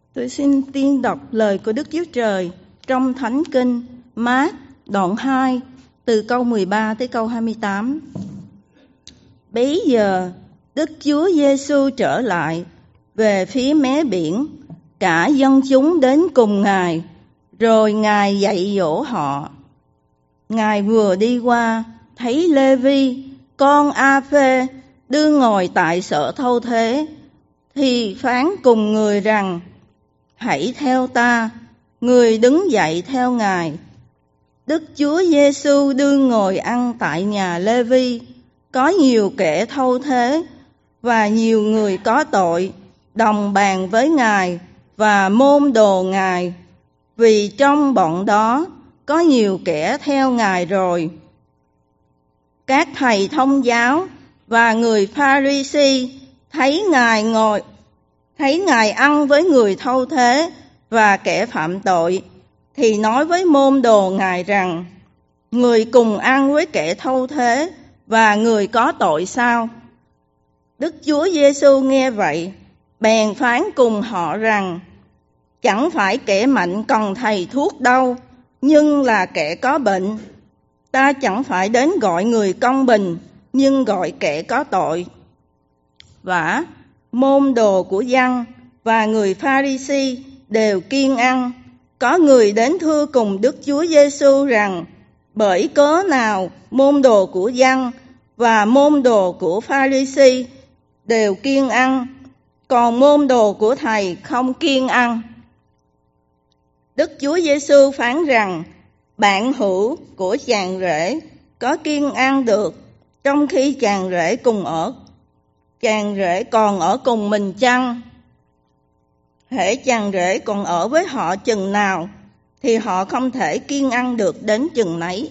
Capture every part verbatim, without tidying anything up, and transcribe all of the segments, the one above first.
Tôi xin tiên đọc lời của Đức Chúa Trời trong Thánh Kinh Mát đoạn hai từ câu mười ba tới câu hai mươi tám. Bấy giờ Đức Chúa Giêsu trở lại về phía mé biển, cả dân chúng đến cùng Ngài, rồi Ngài dạy dỗ họ. Ngài vừa đi qua, thấy Lê-vi, con A-phê, đương ngồi tại sở thâu thế, thì phán cùng người rằng: hãy theo ta. Người đứng dậy theo Ngài. Đức Chúa Giêsu đương ngồi ăn tại nhà Lê-vi. Có nhiều kẻ thâu thế và nhiều người có tội đồng bàn với Ngài và môn đồ Ngài, vì trong bọn đó có nhiều kẻ theo Ngài rồi. Các thầy thông giáo và người Pha-ri-si thấy Ngài ngồi thấy Ngài ăn với người thâu thế và kẻ phạm tội, thì nói với môn đồ Ngài rằng: người cùng ăn với kẻ thâu thế và người có tội sao? Đức Chúa Giêsu nghe vậy, bèn phán cùng họ rằng: chẳng phải kẻ mạnh cần thầy thuốc đâu, nhưng là kẻ có bệnh. Ta chẳng phải đến gọi người công bình, nhưng gọi kẻ có tội. Vả, môn đồ của dân và người Pha-ri-si đều kiêng ăn. Có người đến thưa cùng Đức Chúa Giêsu rằng: bởi cớ nào môn đồ của dân và môn đồ của Pha-ri-si đều kiêng ăn, còn môn đồ của thầy không kiêng ăn? Đức Chúa Giêsu phán rằng: bạn hữu của chàng rể có kiêng ăn được, trong khi chàng rể cùng ở chàng rể còn ở cùng mình chăng? hễ chàng rể còn ở với họ chừng nào, thì họ không thể kiêng ăn được đến chừng nấy.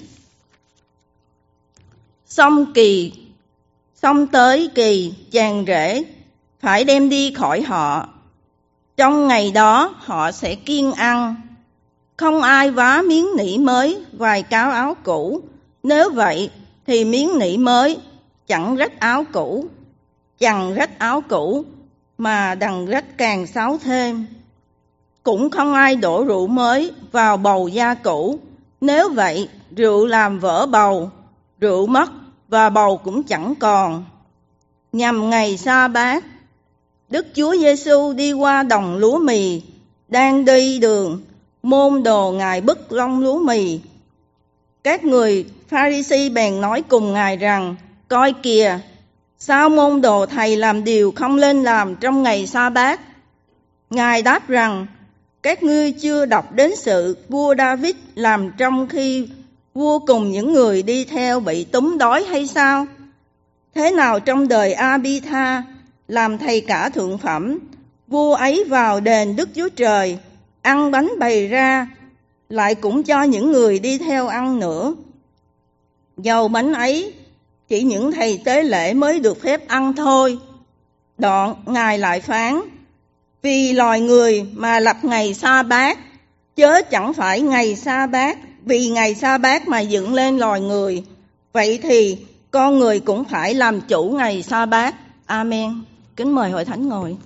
Xong kỳ, xong tới kỳ chàng rể phải đem đi khỏi họ. Trong ngày đó họ sẽ kiêng ăn. Không ai vá miếng nỉ mới vài cáo áo cũ. Nếu vậy thì miếng nỉ mới chẳng rách áo cũ, chẳng rách áo cũ mà đằng rách càng xáo thêm. Cũng không ai đổ rượu mới vào bầu da cũ. Nếu vậy, rượu làm vỡ bầu, rượu mất và bầu cũng chẳng còn. Nhằm ngày sa bát, Đức Chúa Giêsu đi qua đồng lúa mì. Đang đi đường, môn đồ Ngài bứt lông lúa mì. Các người Pha-ri-si bèn nói cùng Ngài rằng: coi kìa, sao môn đồ thầy làm điều không lên làm trong ngày sa bát? Ngài đáp rằng: các ngươi chưa đọc đến sự vua David làm trong khi vua cùng những người đi theo bị túm đói hay sao? Thế nào trong đời A-bi-tha làm thầy cả thượng phẩm, vua ấy vào đền Đức Chúa Trời, ăn bánh bày ra, lại cũng cho những người đi theo ăn nữa. Dầu bánh ấy chỉ những thầy tế lễ mới được phép ăn thôi. Đoạn Ngài lại phán: vì loài người mà lập ngày sa bát, chớ chẳng phải ngày sa bát vì ngày sa bát mà dựng lên loài người. Vậy thì con người cũng phải làm chủ ngày sa bát. Amen. Kính mời hội thánh ngồi.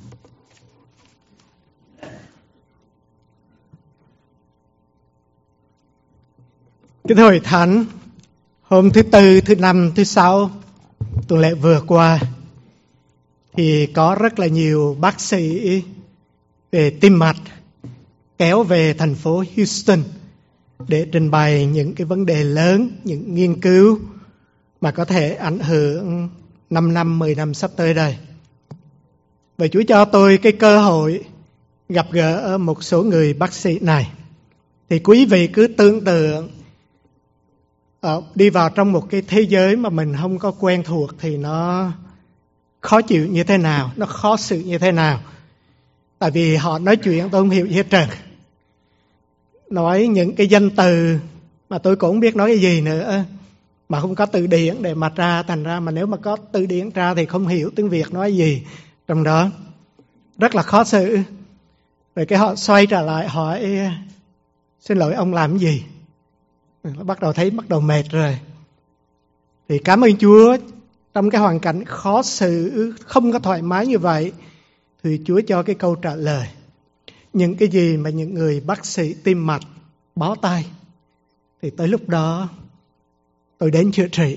Kính thưa hội thánh, hôm thứ Tư, thứ Năm, thứ Sáu tuần lễ vừa qua thì có rất là nhiều bác sĩ về tim mạch kéo về thành phố Houston để trình bày những cái vấn đề lớn, những nghiên cứu mà có thể ảnh hưởng năm năm, mười năm sắp tới đây. Và Chúa cho tôi cái cơ hội gặp gỡ một số người bác sĩ này. Thì quý vị cứ tưởng tượng Ờ, đi vào trong một cái thế giới mà mình không có quen thuộc thì nó khó chịu như thế nào, nó khó xử như thế nào. Tại vì họ nói chuyện tôi không hiểu gì hết trơn. Nói những cái danh từ mà tôi cũng không biết nói cái gì nữa, mà không có từ điển để mà ra, thành ra mà nếu mà có từ điển ra thì không hiểu tiếng Việt nói gì trong đó. Rất là khó xử. Rồi cái họ xoay trở lại hỏi: xin lỗi ông làm cái gì? Bắt đầu thấy bắt đầu mệt rồi. Thì cảm ơn Chúa, trong cái hoàn cảnh khó xử, không có thoải mái như vậy, thì Chúa cho cái câu trả lời. những cái gì mà những người bác sĩ tim mạch bó tay, thì tới lúc đó tôi đến chữa trị.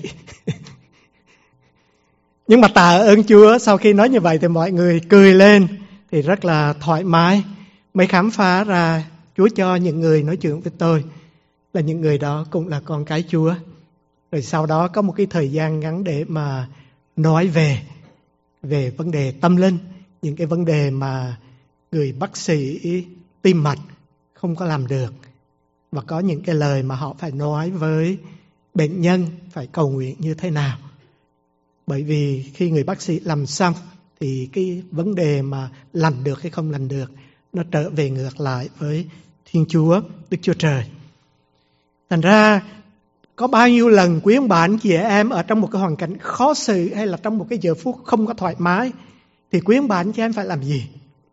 Nhưng mà tạ ơn Chúa, sau khi nói như vậy thì mọi người cười lên, thì rất là thoải mái. Mới khám phá ra Chúa cho những người nói chuyện với tôi là những người đó cũng là con cái Chúa. Rồi sau đó có một cái thời gian ngắn để mà nói về về vấn đề tâm linh, những cái vấn đề mà người bác sĩ tim mạch không có làm được, và có những cái lời mà họ phải nói với bệnh nhân phải cầu nguyện như thế nào. Bởi vì khi người bác sĩ làm xong thì cái vấn đề mà lành được hay không lành được nó trở về ngược lại với Thiên Chúa, Đức Chúa Trời. Thành ra có bao nhiêu lần quý ông bà anh chị em ở trong một cái hoàn cảnh khó xử hay là trong một cái giờ phút không có thoải mái, thì quý ông bà anh chị em phải làm gì?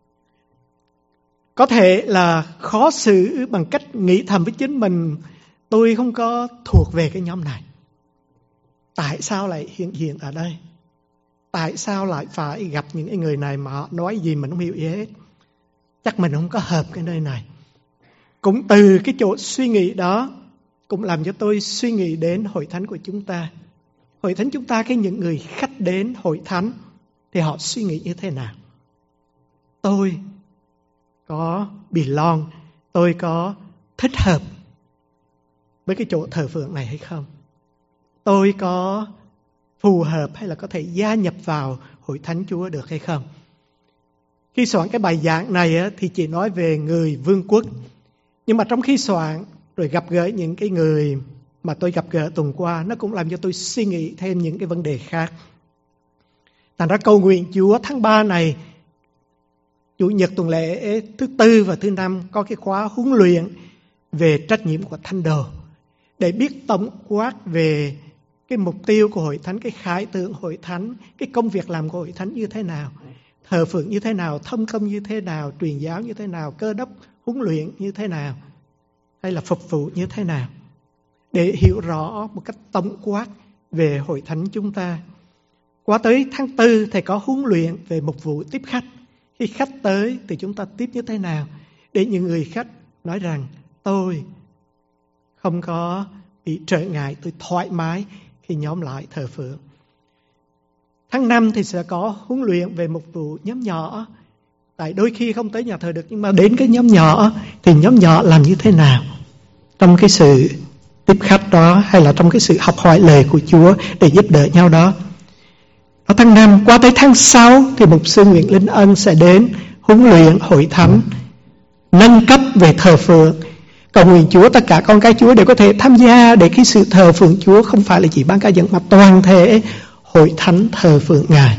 Có thể là khó xử bằng cách nghĩ thầm với chính mình, tôi không có thuộc về cái nhóm này. Tại sao lại hiện diện ở đây? Tại sao lại phải gặp những người này mà họ nói gì mình không hiểu gì hết? Chắc mình không có hợp cái nơi này. Cũng từ cái chỗ suy nghĩ đó cũng làm cho tôi suy nghĩ đến hội thánh của chúng ta. Hội thánh chúng ta, khi những người khách đến hội thánh thì họ suy nghĩ như thế nào? Tôi có belong, tôi có thích hợp với cái chỗ thờ phượng này hay không? Tôi có phù hợp hay là có thể gia nhập vào hội thánh Chúa được hay không? Khi soạn cái bài giảng này thì chỉ nói về người vương quốc. Nhưng mà trong khi soạn rồi gặp gỡ những cái người mà tôi gặp gỡ tuần qua, nó cũng làm cho tôi suy nghĩ thêm những cái vấn đề khác. Thành ra cầu nguyện Chúa tháng ba này, Chủ nhật tuần lễ thứ tư và thứ năm có cái khóa huấn luyện về trách nhiệm của thánh đồ, để biết tổng quát về cái mục tiêu của hội thánh, cái khải tượng hội thánh, cái công việc làm của hội thánh như thế nào, thờ phượng như thế nào, thông công như thế nào, truyền giáo như thế nào, cơ đốc huấn luyện như thế nào, hay là phục vụ như thế nào, để hiểu rõ một cách tổng quát về hội thánh chúng ta. Qua tới tháng tư thầy có huấn luyện về mục vụ tiếp khách. Khi khách tới thì chúng ta tiếp như thế nào, để những người khách nói rằng tôi không có bị trở ngại, tôi thoải mái khi nhóm lại thờ phượng. Tháng năm thì sẽ có huấn luyện về mục vụ nhóm nhỏ. Tại đôi khi không tới nhà thờ được, nhưng mà đến cái nhóm nhỏ thì nhóm nhỏ làm như thế nào trong cái sự tiếp khách đó, hay là trong cái sự học hỏi lời của Chúa để giúp đỡ nhau đó. Ở tháng năm, qua tới tháng sáu thì mục sư Nguyễn Linh Ân sẽ đến huấn luyện hội thánh, nâng cấp về thờ phượng. Cầu nguyện Chúa tất cả con cái Chúa đều có thể tham gia, để cái sự thờ phượng Chúa không phải là chỉ ban ca dẫn, mà toàn thể hội thánh thờ phượng Ngài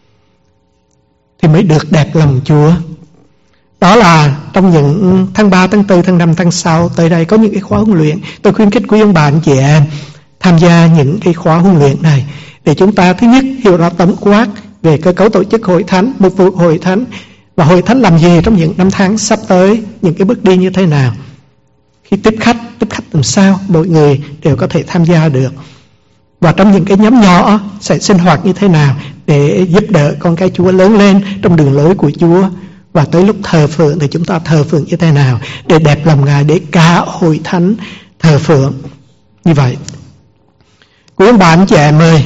thì mới được đẹp lòng Chúa. Đó là trong những tháng ba, tháng tư, tháng năm, tháng sáu tới đây có những cái khóa huấn luyện. Tôi khuyến khích quý ông bà anh chị em tham gia những cái khóa huấn luyện này, để chúng ta thứ nhất hiểu rõ tổng quát về cơ cấu tổ chức hội thánh, mục vụ hội thánh, và hội thánh làm gì trong những năm tháng sắp tới, những cái bước đi như thế nào. Khi tiếp khách, tiếp khách làm sao mọi người đều có thể tham gia được. Và trong những cái nhóm nhỏ sẽ sinh hoạt như thế nào để giúp đỡ con cái Chúa lớn lên trong đường lối của Chúa. Và tới lúc thờ phượng thì chúng ta thờ phượng như thế nào để đẹp lòng Ngài, để cả hội thánh thờ phượng như vậy. Quý ông bà anh chị em ơi,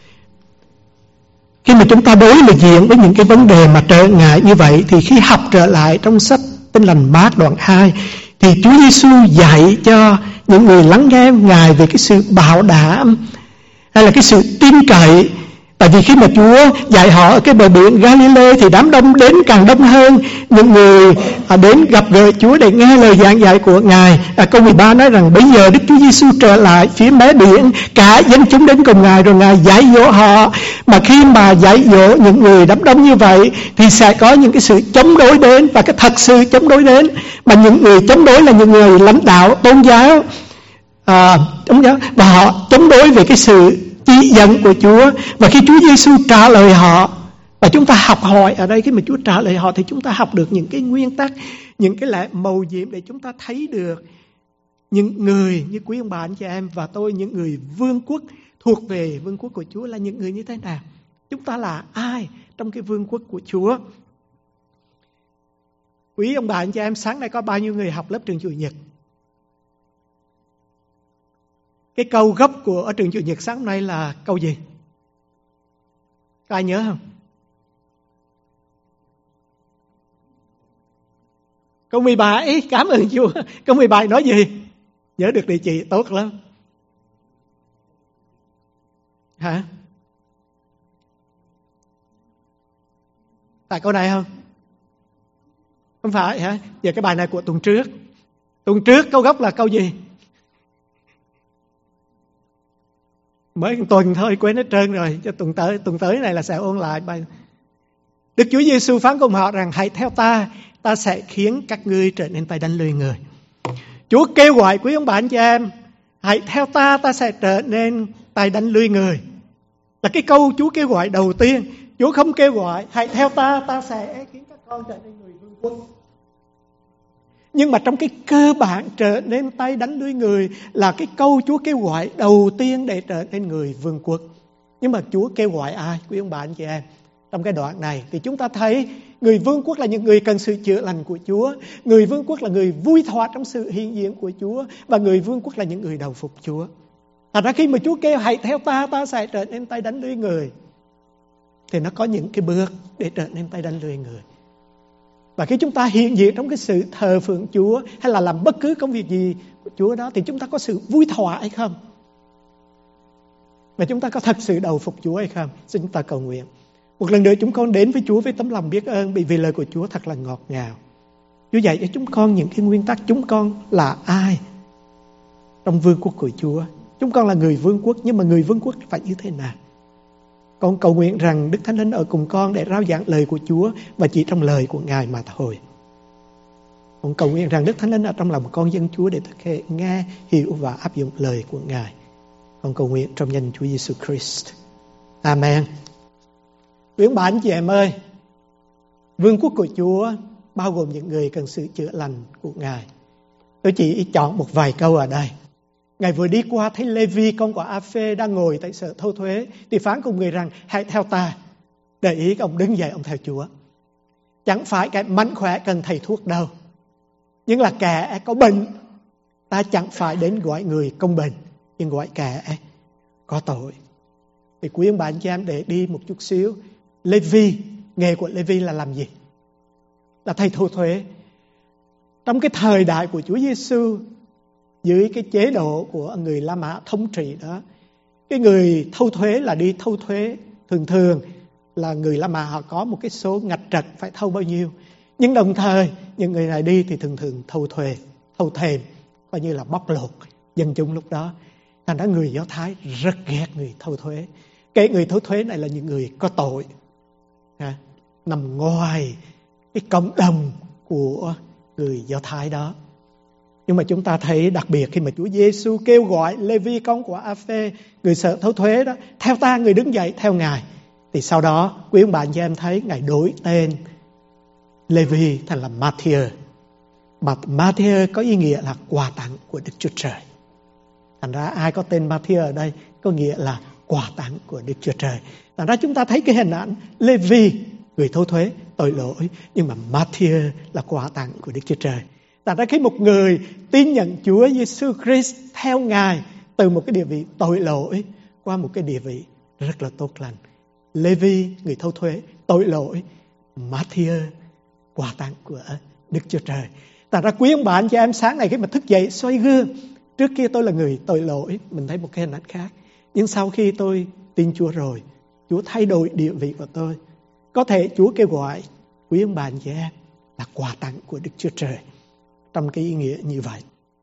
khi mà chúng ta đối diện với những cái vấn đề mà trở ngại như vậy, thì khi học trở lại trong sách Tin lành Mác đoạn hai, thì Chúa Giêsu dạy cho những người lắng nghe Ngài về cái sự bảo đảm hay là cái sự tin cậy. Tại vì khi mà Chúa dạy họ ở cái bờ biển Galilee thì đám đông đến càng đông hơn. Những người đến gặp gỡ Chúa để nghe lời giảng dạy của Ngài. À, câu mười ba nói rằng bây giờ Đức Chúa Giêsu trở lại phía mé biển, cả dân chúng đến cùng Ngài, rồi Ngài dạy dỗ họ. Mà khi mà dạy dỗ những người đám đông như vậy thì sẽ có những cái sự chống đối đến, và cái thật sự chống đối đến. Mà những người chống đối là những người lãnh đạo tôn giáo, à, chống giáo, và họ chống đối về cái sự chỉ dẫn của Chúa. Và khi Chúa Giêsu trả lời họ, và chúng ta học hỏi ở đây, khi mà Chúa trả lời họ thì chúng ta học được những cái nguyên tắc, những cái lẽ mầu nhiệm để chúng ta thấy được những người như quý ông bà anh chị em và tôi, những người vương quốc thuộc về vương quốc của Chúa là những người như thế nào. Chúng ta là ai trong cái vương quốc của Chúa? Quý ông bà anh chị em, sáng nay có bao nhiêu người học lớp trường Chủ nhật? Cái câu gốc của ở trường Chủ nhật sáng nay là câu gì? Có ai nhớ không? Câu mười bảy, cảm ơn Chúa. Câu mười bảy nói gì? Nhớ được địa chỉ, tốt lắm. Hả? Tại câu này không? Không phải hả? Giờ cái bài này của tuần trước. Tuần trước câu gốc là câu gì? Mới một tuần thôi quên hết trơn rồi. Cho tuần tới tuần tới này là sẽ ôn lại bài. Đức Chúa Giêsu phán cùng họ rằng: hãy theo ta, ta sẽ khiến các ngươi trở nên tay đánh lưới người. Chúa kêu gọi quý ông bà anh chị em, hãy theo ta, ta sẽ trở nên tay đánh lưới người. Là cái câu Chúa kêu gọi đầu tiên. Chúa không kêu gọi hãy theo ta, ta sẽ khiến các con trở nên người vương quốc. Nhưng mà trong cái cơ bản trở nên tay đánh lưới người là cái câu Chúa kêu gọi đầu tiên để trở nên người vương quốc. Nhưng mà Chúa kêu gọi ai, quý ông bà anh chị em? Trong cái đoạn này thì chúng ta thấy người vương quốc là những người cần sự chữa lành của Chúa. Người vương quốc là người vui thỏa trong sự hiện diện của Chúa. Và người vương quốc là những người đầu phục Chúa. Thật ra khi mà Chúa kêu hãy theo ta, ta sẽ trở nên tay đánh lưới người, thì nó có những cái bước để trở nên tay đánh lưới người. Và khi chúng ta hiện diện trong cái sự thờ phượng Chúa hay là làm bất cứ công việc gì của Chúa đó, thì chúng ta có sự vui thỏa hay không? Và chúng ta có thật sự đầu phục Chúa hay không? Xin chúng ta cầu nguyện. Một lần nữa chúng con đến với Chúa với tấm lòng biết ơn, bởi vì lời của Chúa thật là ngọt ngào. Chúa dạy cho chúng con những cái nguyên tắc chúng con là ai trong vương quốc của Chúa. Chúng con là người vương quốc, nhưng mà người vương quốc phải như thế nào? Con cầu nguyện rằng Đức Thánh Linh ở cùng con để rao giảng lời của Chúa và chỉ trong lời của Ngài mà thôi. Con cầu nguyện rằng Đức Thánh Linh ở trong lòng con dân Chúa để thực hiện nghe, hiểu và áp dụng lời của Ngài. Con cầu nguyện trong danh Chúa Giêsu Christ. Amen. Quý ông bà anh chị em ơi, vương quốc của Chúa bao gồm những người cần sự chữa lành của Ngài. Tôi chỉ chọn một vài câu ở đây. Ngài vừa đi qua thấy Lê-vi con của A-phê đang ngồi tại sở thâu thuế, thì phán cùng người rằng hãy theo ta. Để ý ông đứng dậy ông theo Chúa. Chẳng phải kẻ mạnh khỏe cần thầy thuốc đâu, nhưng là kẻ có bệnh. Ta chẳng phải đến gọi người công bình, nhưng gọi kẻ có tội. Thì quý ông bà anh chị em để đi một chút xíu. Lê-vi, nghề của Lê-vi là làm gì? Là thầy thu thuế. Trong cái thời đại của Chúa Giêsu, dưới cái chế độ của người La Mã thống trị đó, cái người thâu thuế là đi thâu thuế. Thường thường là người La Mã họ có một cái số ngạch trật phải thâu bao nhiêu. Nhưng đồng thời những người này đi thì thường thường thâu thuế, thâu thềm, coi như là bóc lột dân chúng lúc đó. Thành ra người Do Thái rất ghét người thâu thuế. Cái người thâu thuế này là những người có tội, ha, nằm ngoài cái cộng đồng của người Do Thái đó. Nhưng mà chúng ta thấy đặc biệt khi mà Chúa Giêsu kêu gọi Lê-vi con của A-phê, người sở thâu thuế đó, theo ta, người đứng dậy theo Ngài. Thì sau đó quý ông bà anh chị em thấy Ngài đổi tên Lê-vi thành là Ma-thi-ơ. Mà Ma-thi-ơ có ý nghĩa là quà tặng của Đức Chúa Trời. Thành ra ai có tên Ma-thi-ơ ở đây có nghĩa là quà tặng của Đức Chúa Trời. Thành ra chúng ta thấy cái hình ảnh Lê-vi, người thâu thuế, tội lỗi, nhưng mà Ma-thi-ơ là quà tặng của Đức Chúa Trời. Thành ra khi một người tin nhận Chúa Giêsu Christ theo Ngài từ một cái địa vị tội lỗi qua một cái địa vị rất là tốt lành. Lê-vi, người thâu thuế, tội lỗi, Ma-thi-ơ, quà tặng của Đức Chúa Trời. Thành ra quý ông bà anh chị em, sáng này khi mà thức dậy soi gương, trước kia tôi là người tội lỗi, mình thấy một cái hình ảnh khác. Nhưng sau khi tôi tin Chúa rồi, Chúa thay đổi địa vị của tôi. Có thể Chúa kêu gọi quý ông bà anh chị em là quà tặng của Đức Chúa Trời. Trong cái ý nghĩa như vậy,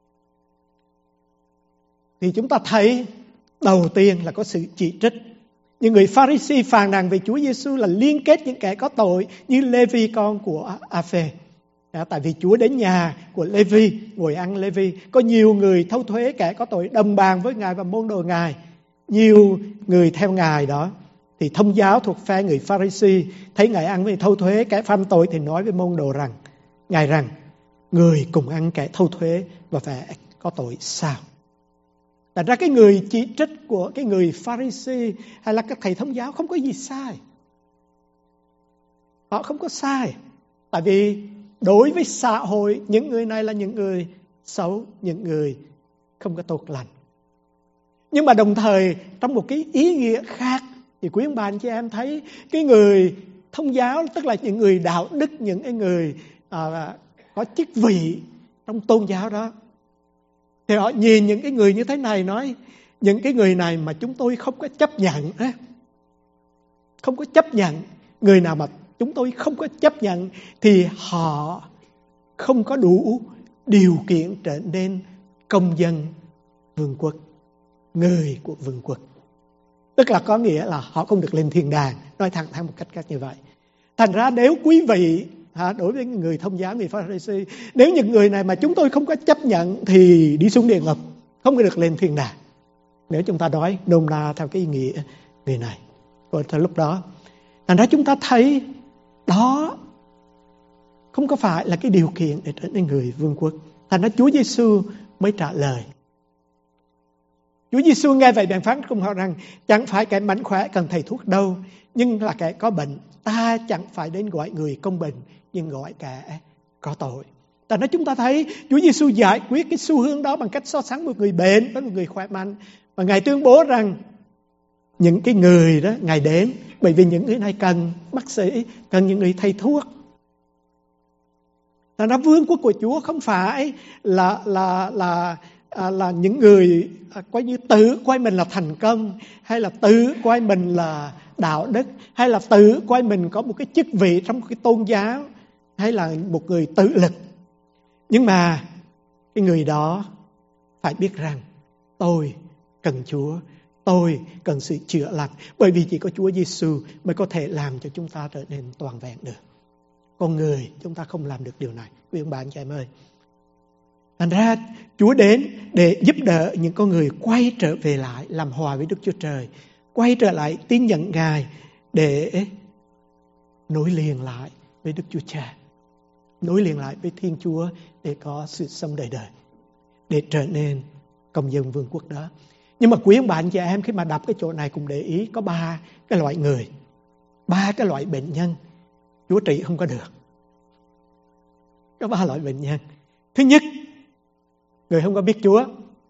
thì chúng ta thấy đầu tiên là có sự chỉ trích. Những người Pha-ri-si phàn nàn về Chúa Giêsu là liên kết những kẻ có tội như Lê-vi con của A-phê. À, tại vì Chúa đến nhà của Lê-vi, ngồi ăn Lê-vi, có nhiều người thâu thuế kẻ có tội đồng bàn với Ngài và môn đồ Ngài. Nhiều người theo Ngài đó, thì thông giáo thuộc phe người Pha-ri-si thấy Ngài ăn với thâu thuế kẻ phạm tội thì nói với môn đồ rằng, Ngài rằng, người cùng ăn kẻ thâu thuế và phải có tội sao? Thành ra cái người chỉ trích của cái người Pha-ri-si hay là các thầy thông giáo không có gì sai. Họ không có sai. Tại vì đối với xã hội, những người này là những người xấu, những người không có tốt lành. Nhưng mà đồng thời trong một cái ý nghĩa khác thì quý ông bà anh chị em thấy cái người thông giáo, tức là những người đạo đức, những cái người à, có chức vị trong tôn giáo đó, thì họ nhìn những cái người như thế này nói, những cái người này mà chúng tôi không có chấp nhận, không có chấp nhận, người nào mà chúng tôi không có chấp nhận thì họ không có đủ điều kiện trở nên công dân vương quốc, người của vương quốc. Tức là có nghĩa là họ không được lên thiên đàng, nói thẳng thắn một cách khác như vậy. Thành ra nếu quý vị, đối với người thông giáo, người Pha-ri-si, nếu những người này mà chúng tôi không có chấp nhận thì đi xuống địa ngục, không có được lên thiên đàng. Nếu chúng ta nói nôm na theo cái ý nghĩa người này. Rồi từ lúc đó, thành ra chúng ta thấy đó không có phải là cái điều kiện để trở nên người vương quốc. Thành ra Chúa Giêsu mới trả lời. Chúa Giêsu nghe vậy bèn phán cùng họ rằng: chẳng phải kẻ mạnh khỏe cần thầy thuốc đâu, nhưng là kẻ có bệnh. Ta chẳng phải đến gọi người công bình, nhưng gọi kẻ có tội. Thành ra chúng ta thấy Chúa Giêsu giải quyết cái xu hướng đó bằng cách so sánh một người bệnh với một người khỏe mạnh. Và Ngài tuyên bố rằng những cái người đó Ngài đến bởi vì những người này cần bác sĩ, cần những người thầy thuốc. Thành ra vương quốc của Chúa không phải là là là à, là những người à, coi như tự coi mình là thành công, hay là tự coi mình là đạo đức, hay là tự coi mình có một cái chức vị trong một cái tôn giáo, hay là một người tự lực. Nhưng mà cái người đó phải biết rằng tôi cần Chúa, tôi cần sự chữa lành, bởi vì chỉ có Chúa Giêsu mới có thể làm cho chúng ta trở nên toàn vẹn được. Con người chúng ta không làm được điều này, quý ông bà anh chị em ơi. Thành ra Chúa đến để giúp đỡ những con người quay trở về lại làm hòa với Đức Chúa Trời, quay trở lại tin nhận Ngài để nối liền lại với Đức Chúa Cha, nối liền lại với Thiên Chúa để có sự sống đời đời, để trở nên công dân vương quốc đó. Nhưng mà quý ông bà anh chị em, khi mà đọc cái chỗ này cùng để ý có ba cái loại người, ba cái loại bệnh nhân Chúa trị không có được. Có ba loại bệnh nhân. Thứ nhất, người không có biết Chúa,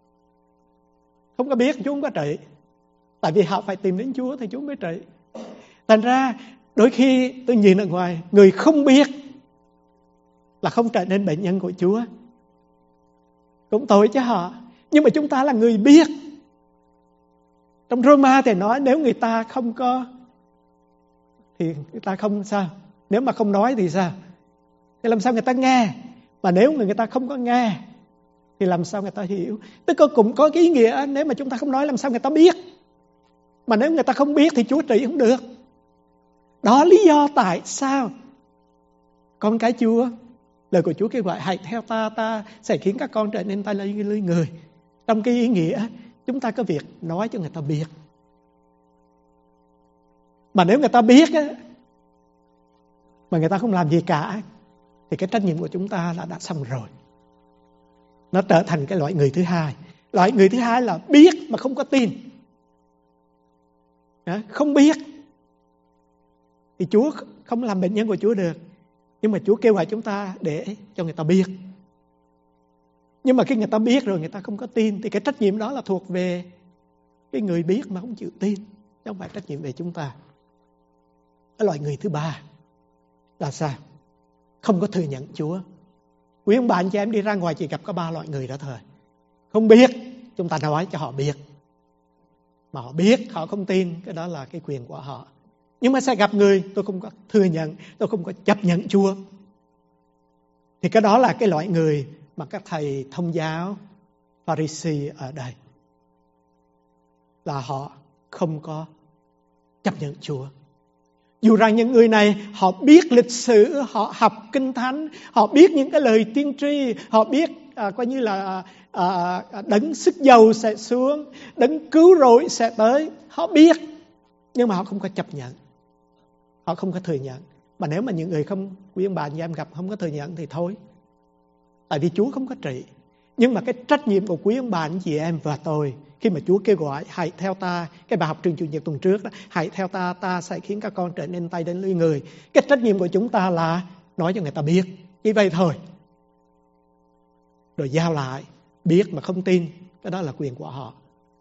không có biết Chúa không có trị, tại vì họ phải tìm đến Chúa thì Chúa mới trị. Thành ra đôi khi tôi nhìn ở ngoài, người không biết là không trở nên bệnh nhân của Chúa, cũng tội cho họ. Nhưng mà chúng ta là người biết. Trong Roma thì nói nếu người ta không có thì người ta không sao. Nếu mà không nói thì sao? Thì làm sao người ta nghe? Mà nếu người ta không có nghe thì làm sao người ta hiểu? Tức là cũng có cái ý nghĩa, nếu mà chúng ta không nói làm sao người ta biết? Mà nếu người ta không biết thì Chúa trị không được. Đó lý do tại sao con cái Chúa, lời của Chúa kêu gọi hãy theo ta, ta sẽ khiến các con trở nên tay lưỡi người. Trong cái ý nghĩa chúng ta có việc nói cho người ta biết. Mà nếu người ta biết á, mà người ta không làm gì cả thì cái trách nhiệm của chúng ta là đã xong rồi. Nó trở thành cái loại người thứ hai. Loại người thứ hai là biết mà không có tin. Đó, không biết thì Chúa không làm bệnh nhân của Chúa được. Nhưng mà Chúa kêu gọi chúng ta để cho người ta biết. Nhưng mà khi người ta biết rồi người ta không có tin thì cái trách nhiệm đó là thuộc về cái người biết mà không chịu tin, chứ không phải trách nhiệm về chúng ta. Cái loại người thứ ba là sao? Không có thừa nhận Chúa. Quý ông bà anh chị em đi ra ngoài chỉ gặp có ba loại người đó thôi. Không biết, chúng ta nói cho họ biết. Mà họ biết, họ không tin, cái đó là cái quyền của họ. Nhưng mà sẽ gặp người tôi không có thừa nhận, tôi không có chấp nhận Chúa. Thì cái đó là cái loại người mà các thầy thông giáo Pha-ri-si ở đây, là họ không có chấp nhận Chúa. Dù rằng những người này họ biết lịch sử, họ học kinh thánh, họ biết những cái lời tiên tri, họ biết à, coi như là à, đấng sức dầu sẽ xuống, đấng cứu rỗi sẽ tới. Họ biết, nhưng mà họ không có chấp nhận, họ không có thừa nhận. Mà nếu mà những người không, quý ông bà anh em gặp không có thừa nhận thì thôi, tại vì Chúa không có trị. Nhưng mà cái trách nhiệm của quý ông bà anh chị em và tôi, khi mà Chúa kêu gọi hãy theo ta, cái bài học trường chủ nhật tuần trước đó, hãy theo ta, ta sẽ khiến các con trở nên tay đến lưỡi người. Cái trách nhiệm của chúng ta là nói cho người ta biết, Chỉ vậy thôi. Rồi giao lại, biết mà không tin, cái đó là quyền của họ.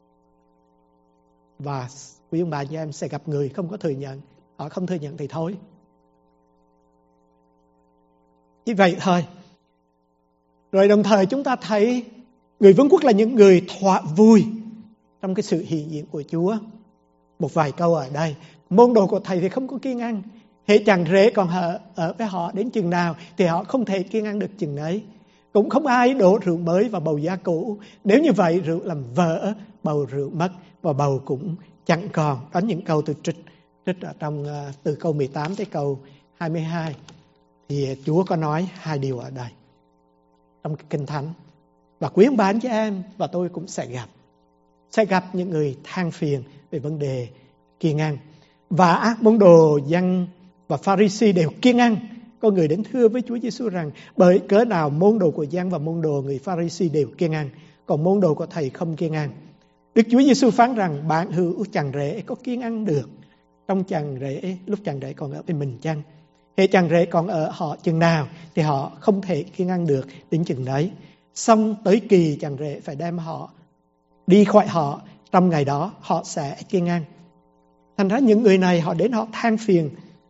Và quý ông bà chị em sẽ gặp người không có thừa nhận. Họ không thừa nhận thì thôi. Chỉ vậy thôi. Rồi đồng thời chúng ta thấy người vương quốc là những người thỏa vui trong cái sự hiện diện của Chúa. Một vài câu ở đây. Môn đồ của thầy thì không có kiêng ăn. Hễ chàng rể còn ở, ở với họ đến chừng nào thì họ không thể kiêng ăn được chừng ấy. Cũng không ai đổ rượu mới vào bầu da cũ. Nếu như vậy rượu làm vỡ, bầu rượu mất và bầu cũng chẳng còn. Đó những câu từ trích, trích ở trong từ câu mười tám tới câu hai mươi hai. Thì Chúa có nói hai điều ở đây trong cái Kinh Thánh. Và quý ông bà anh chị em và tôi cũng sẽ gặp sẽ gặp những người than phiền về vấn đề kiêng ăn. Và môn đồ dân và Pha-ri-si đều kiêng ăn. Có người đến thưa với Chúa Giêsu rằng bởi cớ nào môn đồ của dân và môn đồ người Pha-ri-si đều kiêng ăn, còn môn đồ của thầy không kiêng ăn. Đức Chúa Giêsu phán rằng bạn hữu chàng rể có kiêng ăn được trong chàng rể lúc chàng rể còn ở với mình chăng? Hễ chàng rể còn ở họ chừng nào thì họ không thể kiêng ăn được đến chừng đấy. Xong tới kỳ chàng rể phải đem họ đi khỏi họ, trong ngày đó họ sẽ kiêng ăn. Thành ra những người này họ đến họ than phiền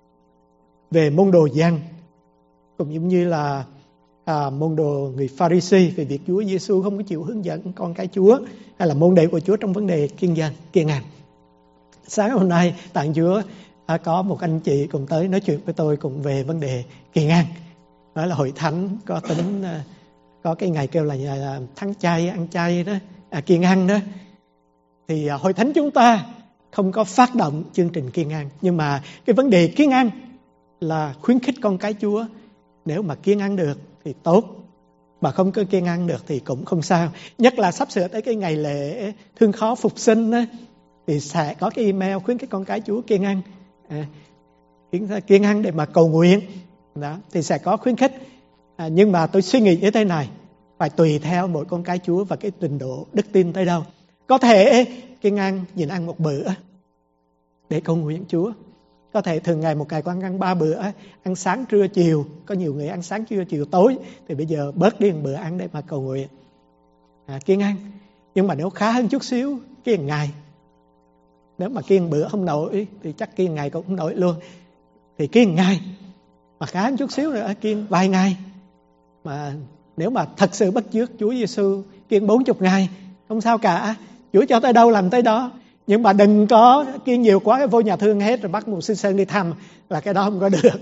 về môn đồ dân, cũng giống như là à, môn đồ người Pha-ri-si về việc Chúa Giêsu không có chịu hướng dẫn con cái Chúa, hay là môn đệ của Chúa trong vấn đề kiêng dân, kiêng ăn. Sáng hôm nay tặng Chúa à, có một anh chị cùng tới nói chuyện với tôi cùng về vấn đề kiêng ăn. Đó là hội thánh có tính à, có cái ngày kêu là à, tháng chay, ăn chay đó, à, kiêng ăn đó. Thì à, hội thánh chúng ta không có phát động chương trình kiêng ăn, nhưng mà cái vấn đề kiêng ăn là khuyến khích con cái Chúa. Nếu mà kiêng ăn được thì tốt, mà không có kiêng ăn được thì cũng không sao. Nhất là sắp sửa tới cái ngày lễ thương khó phục sinh đó, thì sẽ có cái email khuyến khích con cái Chúa kiêng ăn, à, kiêng ăn để mà cầu nguyện đó, thì sẽ có khuyến khích. À, nhưng mà tôi suy nghĩ như thế này, phải tùy theo mỗi con cái Chúa và cái trình độ đức tin tới đâu. Có thể kiêng ăn nhìn ăn một bữa để cầu nguyện Chúa. Có thể thường ngày một ngày con ăn ba bữa, ăn sáng trưa chiều. Có nhiều người ăn sáng trưa chiều tối, thì bây giờ bớt đi một bữa ăn để mà cầu nguyện, à, kiêng ăn. Nhưng mà nếu khá hơn chút xíu, kiêng ngày. Nếu mà kiêng bữa không nổi thì chắc kiêng ngày cũng không nổi luôn. Thì kiêng ngày. Mà khá hơn chút xíu nữa kiêng vài ngày. Mà nếu mà thật sự bắt chước Chúa Giêsu kiêng bốn mươi ngày, không sao cả. Chúa cho tới đâu làm tới đó. Nhưng mà đừng có kiêng nhiều quá vô nhà thương hết rồi bắt một sư sơn đi thăm, là cái đó không có được.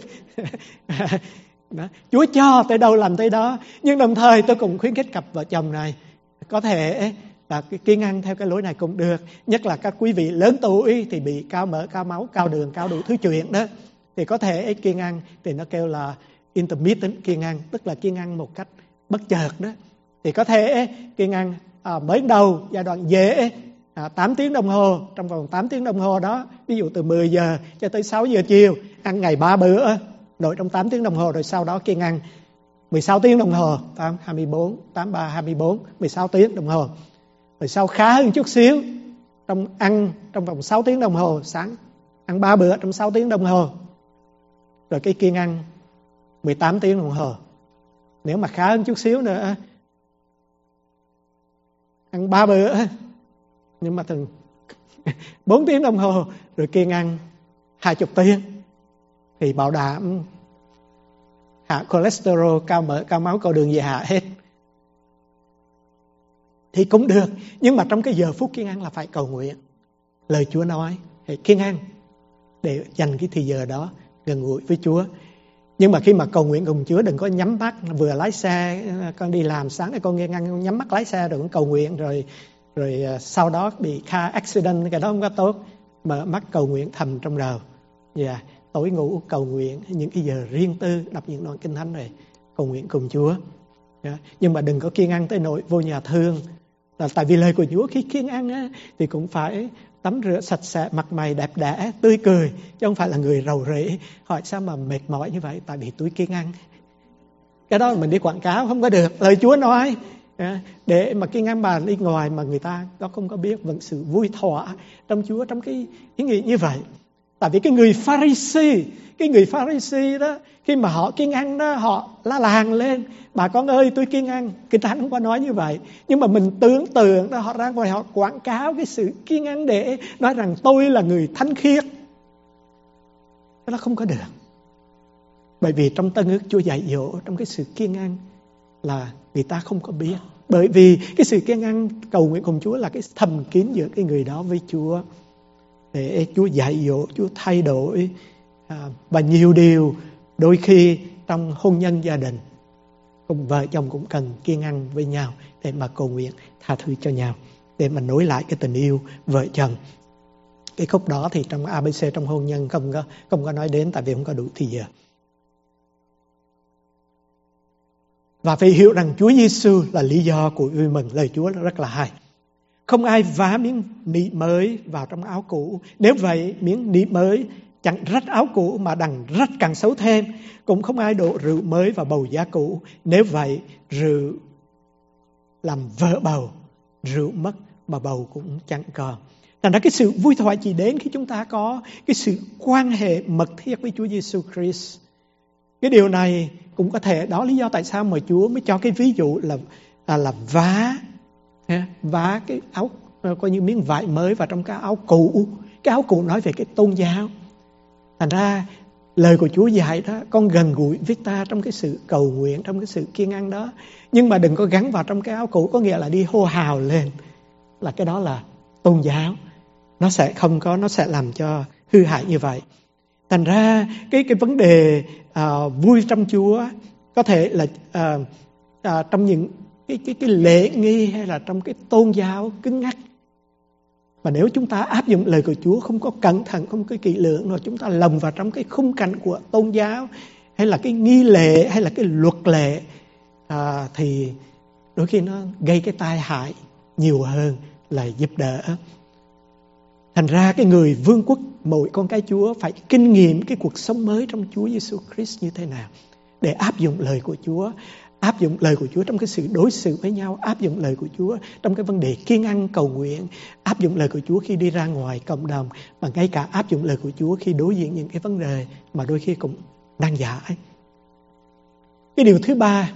Đó. Chúa cho tới đâu làm tới đó. Nhưng đồng thời tôi cũng khuyến khích cặp vợ chồng này có thể là kiêng ăn theo cái lối này cũng được. Nhất là các quý vị lớn tuổi thì bị cao mỡ, cao máu, cao đường, cao đủ thứ chuyện đó, thì có thể kiêng ăn thì nó kêu là intermittent kiêng ăn, tức là kiêng ăn một cách bất chợt đó. Thì có thể kiêng ăn à, mới đầu giai đoạn dễ à, tám tiếng đồng hồ, trong vòng tám tiếng đồng hồ đó, ví dụ từ mười giờ cho tới sáu giờ chiều, ăn ngày ba bữa nội trong tám tiếng đồng hồ, rồi sau đó kiêng ăn mười sáu tiếng đồng hồ, tám, hai mươi bốn, tám, ba, hai mươi bốn, mười sáu tiếng đồng hồ. Rồi sau khá hơn chút xíu, trong ăn trong vòng sáu tiếng đồng hồ, sáng ăn ba bữa trong sáu tiếng đồng hồ. Rồi cái kiêng ăn mười tám tiếng đồng hồ. Nếu mà khá hơn chút xíu nữa, ăn ba bữa nhưng mà thường bốn tiếng đồng hồ, rồi kiêng ăn hai mươi tiếng, thì bảo đảm hạ cholesterol, cao mỡ, cao máu, cao đường gì hạ hết. Thì cũng được. Nhưng mà trong cái giờ phút kiêng ăn là phải cầu nguyện. Lời Chúa nói hãy kiêng ăn để dành cái thời giờ đó gần gũi với Chúa. Nhưng mà khi mà cầu nguyện cùng Chúa, đừng có nhắm mắt vừa lái xe, con đi làm sáng con nghe ngăn nhắm mắt lái xe rồi cũng cầu nguyện, rồi rồi sau đó bị car accident, cái đó không có tốt. Mở mắt cầu nguyện thầm trong đầu. Yeah. Tối ngủ cầu nguyện, những cái giờ riêng tư đọc những đoạn kinh thánh này cầu nguyện cùng Chúa. Yeah. Nhưng mà đừng có kiêng ăn tới nỗi vô nhà thương. Là tại vì lời của Chúa khi kiêng ăn á, thì cũng phải tắm rửa sạch sẽ, mặt mày đẹp đẽ, tươi cười, chứ không phải là người rầu rĩ. Hỏi sao mà mệt mỏi như vậy? Tại vì tôi kiêng ăn. Cái đó mình đi quảng cáo không có được. Lời Chúa nói để mà kiêng ăn mà đi ngoài mà người ta đó không có biết vẫn sự vui thỏa trong Chúa, trong cái ý nghĩ như vậy. Tại vì cái người Pha-ri-si, cái người Pha-ri-si đó, khi mà họ kiêng ăn đó, họ la làng lên: bà con ơi, tôi kiêng ăn. Kinh Thánh không có nói như vậy, nhưng mà mình tưởng tượng đó, họ ra ngoài họ quảng cáo cái sự kiêng ăn để nói rằng tôi là người thánh khiết. Đó không có được. Bởi vì trong Tân Ước Chúa dạy dỗ trong cái sự kiêng ăn là người ta không có biết. Bởi vì cái sự kiêng ăn cầu nguyện cùng Chúa là cái thầm kín giữa cái người đó với Chúa, để Chúa dạy dỗ, Chúa thay đổi. À, và nhiều điều đôi khi trong hôn nhân gia đình, cùng vợ chồng cũng cần kiêng ăn với nhau để mà cầu nguyện tha thứ cho nhau, để mà nối lại cái tình yêu vợ chồng. Cái khúc đó thì trong a bê xê trong hôn nhân không có, không có nói đến, tại vì không có đủ thời giờ. Và phải hiểu rằng Chúa Giêsu là lý do của vui mừng. Lời Chúa rất là hay. Không ai vá miếng nị mới vào trong áo cũ. Nếu vậy, miếng nị mới chẳng rách áo cũ mà đằng rách càng xấu thêm. Cũng không ai đổ rượu mới vào bầu giá cũ. Nếu vậy, rượu làm vỡ bầu, rượu mất mà bầu cũng chẳng còn. Thành ra cái sự vui thoại chỉ đến khi chúng ta có cái sự quan hệ mật thiết với Chúa Giêsu Christ. Cái điều này cũng có thể, đó lý do tại sao mà Chúa mới cho cái ví dụ là là, là vá vá cái áo, coi như miếng vải mới vào trong cái áo cũ. Cái áo cũ nói về cái tôn giáo. Thành ra lời của Chúa dạy đó, con gần gũi với ta trong cái sự cầu nguyện, trong cái sự kiêng ăn đó, nhưng mà đừng có gắn vào trong cái áo cũ, có nghĩa là đi hô hào lên, là cái đó là tôn giáo. Nó sẽ không có, nó sẽ làm cho hư hại như vậy. Thành ra cái cái vấn đề uh, vui trong Chúa có thể là uh, uh, trong những cái cái cái lễ nghi hay là trong cái tôn giáo cứng nhắc. Mà nếu chúng ta áp dụng lời của Chúa không có cẩn thận, không có kỹ lưỡng, rồi chúng ta lồng vào trong cái khung cảnh của tôn giáo hay là cái nghi lễ hay là cái luật lệ, uh, thì đôi khi nó gây cái tai hại nhiều hơn là giúp đỡ. Thành ra cái người vương quốc, mỗi con cái Chúa phải kinh nghiệm cái cuộc sống mới trong Chúa Giêsu Christ như thế nào, để áp dụng lời của Chúa, áp dụng lời của Chúa trong cái sự đối xử với nhau, áp dụng lời của Chúa trong cái vấn đề kiêng ăn cầu nguyện, áp dụng lời của Chúa khi đi ra ngoài cộng đồng, mà ngay cả áp dụng lời của Chúa khi đối diện những cái vấn đề mà đôi khi cũng nan giải. Cái điều thứ ba,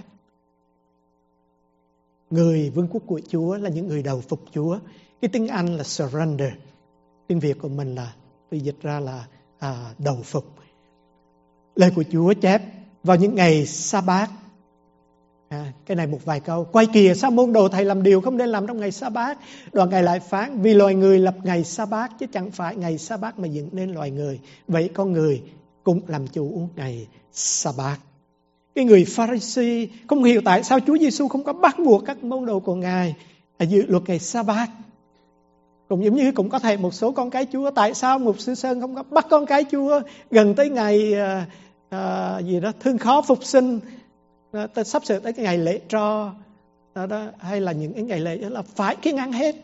người vương quốc của Chúa là những người đầu phục Chúa. Cái tiếng Anh là surrender, tiếng Việt của mình là tôi dịch ra là à, đầu phục. Lời của Chúa chép vào những ngày sa-bát, à, cái này một vài câu: quay kìa, sao môn đồ thầy làm điều không nên làm trong ngày sa-bát? Đoạn Ngài lại phán: vì loài người lập ngày sa-bát, chứ chẳng phải ngày sa-bát mà dựng nên loài người. Vậy con người cũng làm chủ ngày sa-bát. Cái người Pha-ri-si không hiểu tại sao Chúa Giêsu không có bắt buộc các môn đồ của Ngài giữ luật ngày sa-bát. Cũng giống như cũng có thể một số con cái Chúa, tại sao mục sư Sơn không có bắt con cái Chúa gần tới ngày à, à, gì đó thương khó phục sinh, à, sắp sửa tới cái ngày lễ tro đó, đó, hay là những cái ngày lễ đó là phải kiêng ăn hết.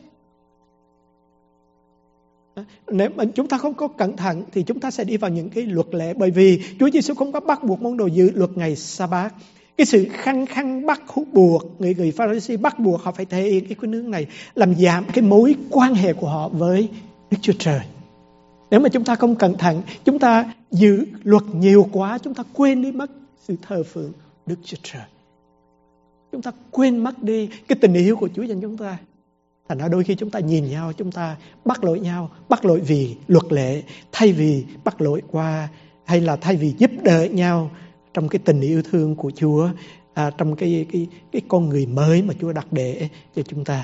Nếu mà chúng ta không có cẩn thận thì chúng ta sẽ đi vào những cái luật lệ, bởi vì Chúa Giêsu không có bắt buộc môn đồ giữ luật ngày sa-bát. Cái sự khăng khăng bắt buộc, người người Pha-ri-si bắt buộc họ phải thể hiện cái khuynh hướng này, làm giảm cái mối quan hệ của họ với Đức Chúa Trời. Nếu mà chúng ta không cẩn thận, chúng ta giữ luật nhiều quá, chúng ta quên đi mất sự thờ phượng Đức Chúa Trời. Chúng ta quên mất đi cái tình yêu của Chúa dành cho chúng ta. Thành ra đôi khi chúng ta nhìn nhau, chúng ta bắt lỗi nhau, bắt lỗi vì luật lệ, thay vì bắt lỗi qua, hay là thay vì giúp đỡ nhau trong cái tình yêu thương của Chúa, à, trong cái, cái, cái con người mới mà Chúa đặt để cho chúng ta.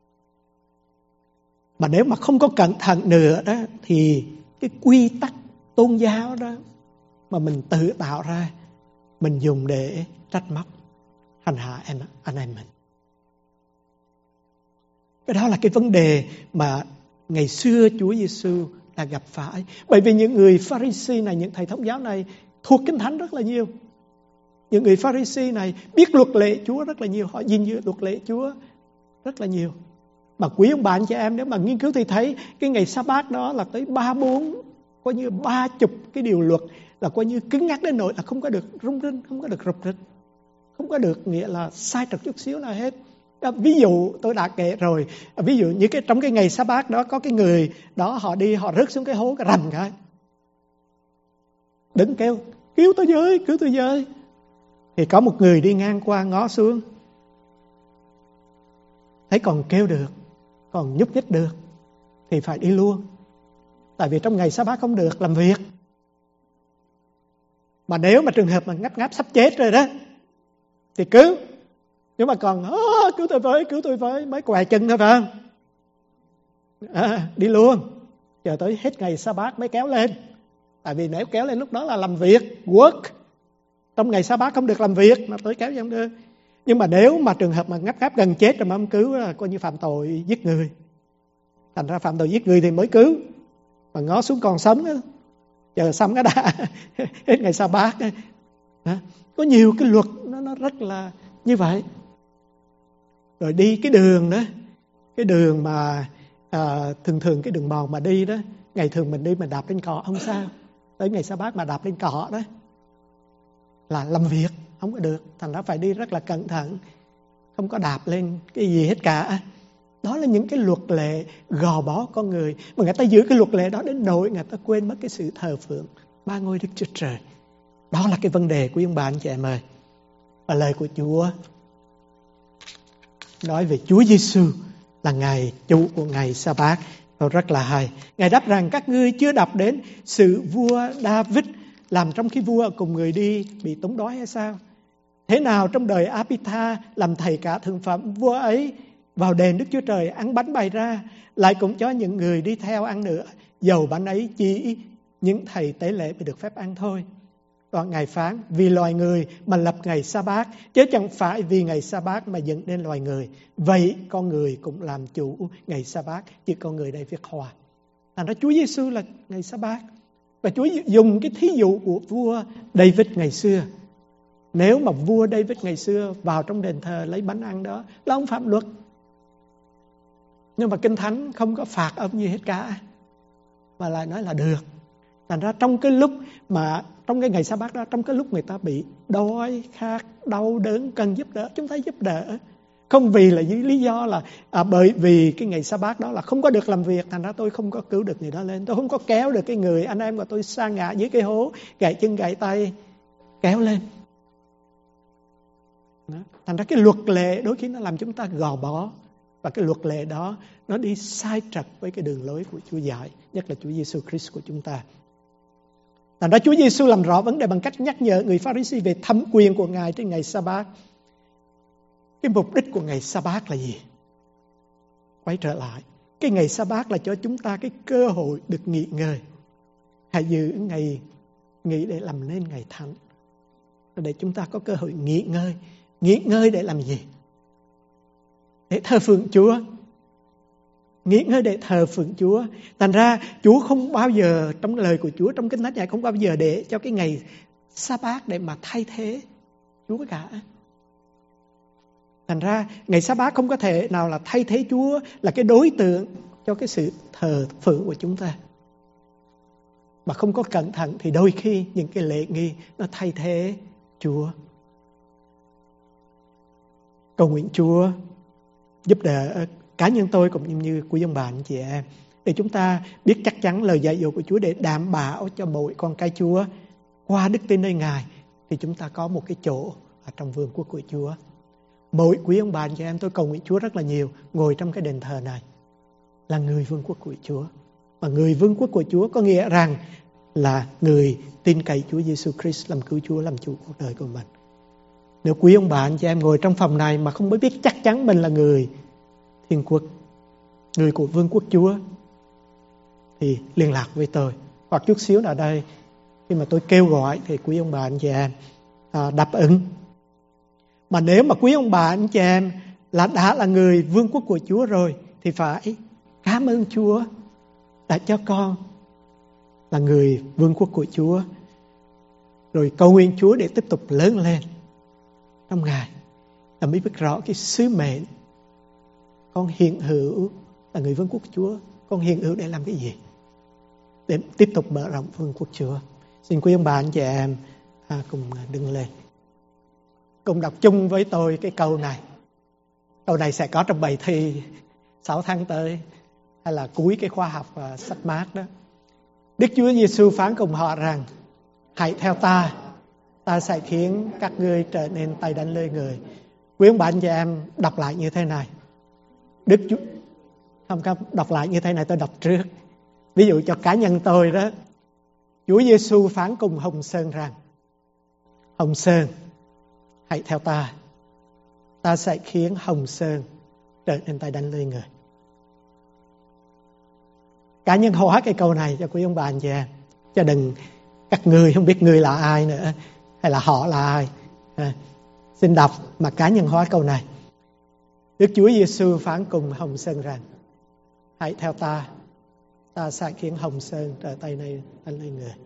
Mà nếu mà không có cẩn thận nữa đó, thì cái quy tắc tôn giáo đó mà mình tự tạo ra, mình dùng để trách móc, hành hạ em, anh em mình. Cái đó là cái vấn đề mà ngày xưa Chúa Giêsu đã gặp phải. Bởi vì những người Pha-ri-si này, những thầy thống giáo này thuộc Kinh Thánh rất là nhiều. Những người Pha-ri-si này biết luật lệ Chúa rất là nhiều, họ gìn giữ luật lệ Chúa rất là nhiều. Mà quý ông bà anh chị em, nếu mà nghiên cứu thì thấy cái ngày sa-bát đó là tới ba bốn, coi như ba chục cái điều luật, là coi như cứng nhắc đến nỗi là không có được rung rinh, không có được rụt rịch, không có được nghĩa là sai trật chút xíu nào hết. Ví dụ tôi đã kể rồi, ví dụ như cái trong cái ngày sa-bát đó có cái người đó họ đi họ rớt xuống cái hố cái rầm cái, đứng kêu cứu tôi với, cứu tôi với. Thì có một người đi ngang qua ngó xuống, thấy còn kêu được, còn nhúc nhích được thì phải đi luôn. Tại vì trong ngày sa bát không được làm việc. Mà nếu mà trường hợp mà ngáp ngáp sắp chết rồi đó thì cứu. Nhưng mà còn cứu tôi với, cứu tôi với, mới què chân thôi phải không? À, đi luôn. Chờ tới hết ngày sa bát mới kéo lên. Tại vì nếu kéo lên lúc đó là làm việc, work. Trong ngày sa bát không được làm việc, mà tới kéo không được. Nhưng mà nếu mà trường hợp mà ngáp ngáp gần chết rồi mà không cứu là coi như phạm tội giết người. Thành ra phạm tội giết người thì mới cứu. Mà ngó xuống còn sống đó, chờ xong cái đã hết ngày sa bát. Có nhiều cái luật nó, nó rất là như vậy. Rồi đi cái đường đó, cái đường mà à, thường thường cái đường mòn mà đi đó, ngày thường mình đi mình đạp lên cỏ không sao, tới ngày sa bát mà đạp lên cỏ đó là làm việc không có được. Thành ra phải đi rất là cẩn thận, không có đạp lên cái gì hết cả. Đó là những cái luật lệ gò bó con người. Mà người ta giữ cái luật lệ đó đến nỗi người ta quên mất cái sự thờ phượng ba ngôi Đức Chúa Trời. Đó là cái vấn đề của ông bà anh chị em ơi. Và lời của Chúa nói về Chúa Giêsu là Ngài chủ của ngày sa bát. Nó rất là hay. Ngài đáp rằng các ngươi chưa đọc đến sự vua David làm trong khi vua cùng người đi bị tống đói hay sao? Thế nào trong đời Abitha làm thầy cả thượng phẩm, vua ấy vào đền Đức Chúa Trời ăn bánh bày ra, lại cũng cho những người đi theo ăn nữa. Dầu bánh ấy chỉ những thầy tế lễ mới được phép ăn thôi. Đoạn Ngài phán, vì loài người mà lập ngày sa bát, chứ chẳng phải vì ngày sa bát mà dựng nên loài người. Vậy con người cũng làm chủ ngày sa bát, chứ con người đây việc hòa. Thành ra Chúa Giêsu là ngày sa bát. Và Chúa dùng cái thí dụ của vua David ngày xưa. Nếu mà vua David ngày xưa vào trong đền thờ lấy bánh ăn đó là ông phạm luật. Nhưng mà Kinh Thánh không có phạt ông gì hết cả, mà lại nói là được. Thành ra trong cái lúc mà trong cái ngày sa bát đó, trong cái lúc người ta bị đói, khát, đau đớn, cần giúp đỡ, chúng ta giúp đỡ. Không vì là với lý do là à, bởi vì cái ngày sa bát đó là không có được làm việc, thành ra tôi không có cứu được người đó lên. Tôi không có kéo được cái người anh em của tôi sa ngã dưới cái hố, gãy chân gãy tay, kéo lên. Đó. Thành ra cái luật lệ đôi khi nó làm chúng ta gò bó. Và cái luật lệ đó nó đi sai trật với cái đường lối của Chúa dạy, nhất là Chúa Giêsu Christ của chúng ta. Thành ra Chúa Giêsu làm rõ vấn đề bằng cách nhắc nhở người Pha-ri-si về thẩm quyền của Ngài trên ngày sa bát. Cái mục đích của ngày sa bát là gì? Quay trở lại, cái ngày sa bát là cho chúng ta cái cơ hội được nghỉ ngơi. Hãy giữ ngày nghỉ để làm nên ngày thánh, để chúng ta có cơ hội nghỉ ngơi. Nghỉ ngơi để làm gì? Để thờ phượng Chúa. Nghỉ ngơi để thờ phượng Chúa. Thành ra Chúa không bao giờ, trong lời của Chúa, trong Kinh Thánh này không bao giờ để cho cái ngày sa bát để mà thay thế Chúa cả. Thành ra ngày sa bát không có thể nào là thay thế Chúa, là cái đối tượng cho cái sự thờ phượng của chúng ta. Mà không có cẩn thận thì đôi khi những cái lễ nghi nó thay thế Chúa. Cầu nguyện Chúa giúp đỡ cá nhân tôi cũng như quý ông bà anh chị em, để chúng ta biết chắc chắn lời dạy dỗ của Chúa, để đảm bảo cho mỗi con cái Chúa qua đức tin nơi Ngài thì chúng ta có một cái chỗ ở trong vương quốc của Chúa. Mỗi quý ông bà anh chị em, tôi cầu nguyện Chúa rất là nhiều, ngồi trong cái đền thờ này là người vương quốc của Chúa. Và người vương quốc của Chúa có nghĩa rằng là người tin cậy Chúa Giêsu Christ làm cứu Chúa, làm chủ cuộc đời của mình. Nếu quý ông bà anh chị em ngồi trong phòng này mà không biết chắc chắn mình là người thiên quốc, người của vương quốc Chúa, thì liên lạc với tôi. Hoặc chút xíu nào đây, khi mà tôi kêu gọi thì quý ông bà anh chị em à, đáp ứng. Mà nếu mà quý ông bà anh chị em là đã là người vương quốc của Chúa rồi thì phải cảm ơn Chúa đã cho con là người vương quốc của Chúa. Rồi cầu nguyện Chúa để tiếp tục lớn lên trong Ngài, là mới biết rõ cái sứ mệnh. Con hiện hữu là người vương quốc của Chúa, con hiện hữu để làm cái gì? Để tiếp tục mở rộng vương quốc Chúa. Xin quý ông bà anh chị em à, cùng đứng lên, cùng đọc chung với tôi cái câu này. Câu này sẽ có trong bài thi sáu tháng tới, hay là cuối cái khoa học uh, sách mát đó. Đức Chúa Giêsu phán cùng họ rằng: hãy theo ta, ta sẽ khiến các ngươi trở nên tay đánh lưới người. Quý ông bà anh chị em đọc lại như thế này. Đức Chúa không có đọc lại như thế này, tôi đọc trước. Ví dụ cho cá nhân tôi đó, Chúa Giêsu phán cùng Hồng Sơn rằng: Hồng Sơn, hãy theo ta, ta sẽ khiến Hồng Sơn trở nên tay đánh lưới người. Cá nhân hóa cái câu này cho quý ông bà anh chị em, cho đừng các ngươi không biết ngươi là ai nữa hay là họ là ai. À, xin đọc mà cá nhân hóa câu này. Đức Chúa Giêsu phán cùng Hồng Sơn rằng: hãy theo ta, ta sẽ khiến Hồng Sơn trở tay này đánh lưới người.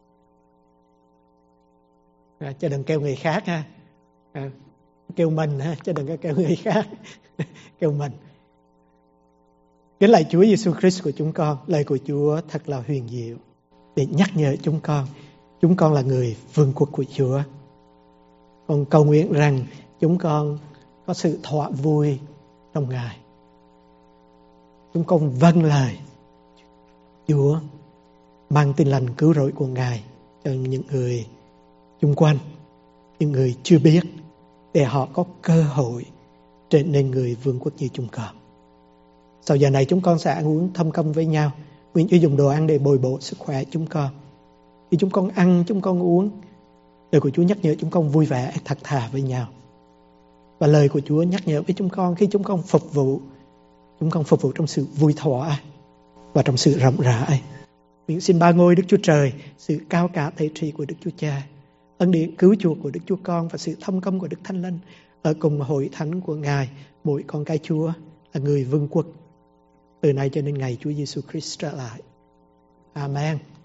À, chứ đừng kêu người khác ha. À, kêu mình ha, chứ đừng có kêu người khác. Kêu mình. Kính lạy Chúa Giêsu Christ của chúng con, lời của Chúa thật là huyền diệu để nhắc nhở chúng con, chúng con là người vương quốc của Chúa. Con cầu nguyện rằng chúng con có sự thỏa vui trong Ngài. Chúng con vâng lời Chúa, mang tin lành cứu rỗi của Ngài cho những người xung quanh, những người chưa biết, để họ có cơ hội trở nên người vương quốc như chúng con. Sau giờ này chúng con sẽ ăn uống thâm công với nhau. Nguyện Chúa dùng đồ ăn để bồi bổ sức khỏe chúng con. Khi chúng con ăn, chúng con uống, lời của Chúa nhắc nhở chúng con vui vẻ, thật thà với nhau. Và lời của Chúa nhắc nhở với chúng con khi chúng con phục vụ, chúng con phục vụ trong sự vui thỏa và trong sự rộng rãi. Nguyện xin ba ngôi Đức Chúa Trời, sự cao cả thể trị của Đức Chúa Cha, ân điển cứu chuộc của Đức Chúa Con và sự thông công của Đức Thánh Linh ở cùng hội thánh của Ngài, mỗi con cái Chúa là người vương quốc từ nay cho đến ngày Chúa Giêsu Christ trở lại. Amen.